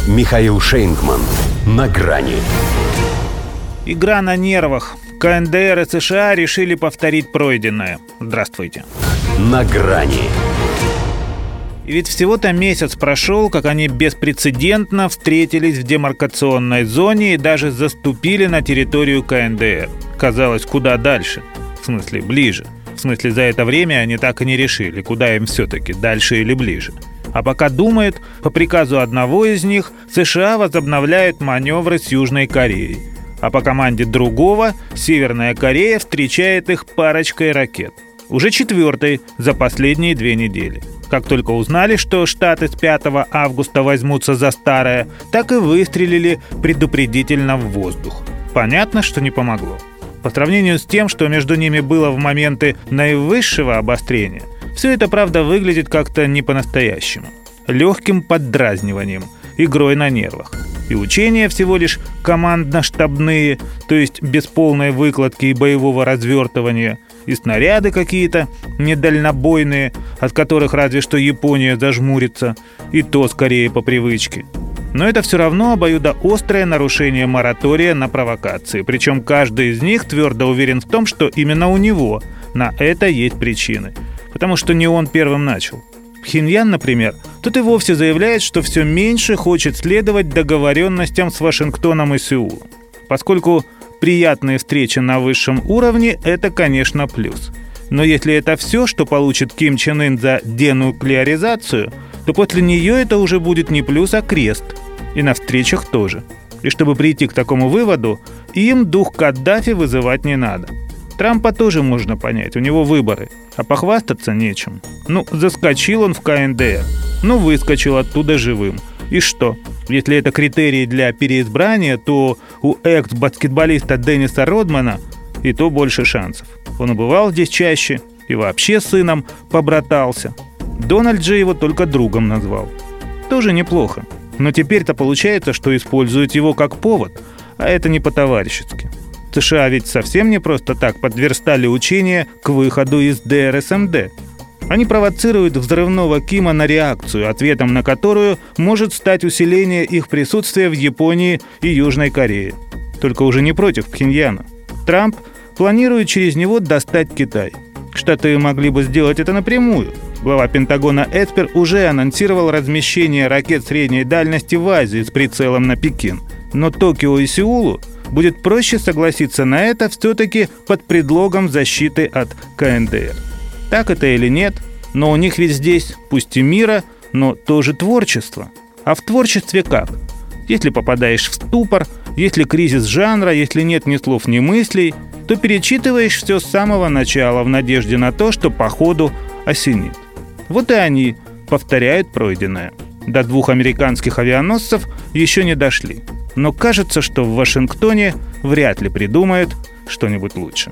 Михаил Шейнгман. На грани. Игра на нервах. КНДР и США решили повторить пройденное. Здравствуйте. На грани. И ведь всего-то месяц прошел, как они беспрецедентно встретились в демаркационной зоне и даже заступили на территорию КНДР. Казалось, куда дальше. В смысле, ближе. В смысле, за это время они так и не решили, куда им все-таки, дальше или ближе. А пока думают, по приказу одного из них США возобновляют маневры с Южной Кореей. А по команде другого Северная Корея встречает их парочкой ракет. Уже 4-й за последние 2 недели. Как только узнали, что Штаты с 5 августа возьмутся за старое, так и выстрелили предупредительно в воздух. Понятно, что не помогло. По сравнению с тем, что между ними было в моменты наивысшего обострения, все это, правда, выглядит как-то не по-настоящему. Легким поддразниванием, игрой на нервах. И учения всего лишь командно-штабные, то есть без полной выкладки и боевого развертывания, и снаряды какие-то недальнобойные, от которых разве что Япония зажмурится, и то скорее по привычке. Но это все равно обоюдоострое нарушение моратория на провокации, причем каждый из них твердо уверен в том, что именно у него на это есть причины, потому что не он первым начал. Пхеньян, например, тут и вовсе заявляет, что все меньше хочет следовать договоренностям с Вашингтоном и Сеулом. Поскольку приятные встречи на высшем уровне – это, конечно, плюс. Но если это все, что получит Ким Чен Ын за денуклеаризацию, то после нее это уже будет не плюс, а крест. И на встречах тоже. И чтобы прийти к такому выводу, им дух Каддафи вызывать не надо. Трампа тоже можно понять, у него выборы, а похвастаться нечем. Заскочил он в КНДР, выскочил оттуда живым. И что? Если это критерии для переизбрания, то у экс-баскетболиста Денниса Родмана и то больше шансов. Он бывал здесь чаще и вообще с сыном побратался. Дональд же его только другом назвал. Тоже неплохо. Но теперь-то получается, что используют его как повод, а это не по-товарищески. США ведь совсем не просто так подверстали учения к выходу из ДРСМД. Они провоцируют взрывного Кима на реакцию, ответом на которую может стать усиление их присутствия в Японии и Южной Корее. Только уже не против Пхеньяна. Трамп планирует через него достать Китай. Штаты могли бы сделать это напрямую. Глава Пентагона Эспер уже анонсировал размещение ракет средней дальности в Азии с прицелом на Пекин. Но Токио и Сеулу будет проще согласиться на это все-таки под предлогом защиты от КНДР. Так это или нет, но у них ведь здесь, пусть и мира, но тоже творчество. А в творчестве как? Если попадаешь в ступор, если кризис жанра, если нет ни слов, ни мыслей, то перечитываешь все с самого начала в надежде на то, что по ходу осенит. Вот и они повторяют пройденное. До 2 американских авианосцев еще не дошли. Но кажется, что в Вашингтоне вряд ли придумают что-нибудь лучше.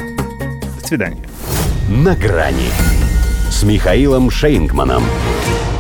До свидания. На грани с Михаилом Шейнгманом.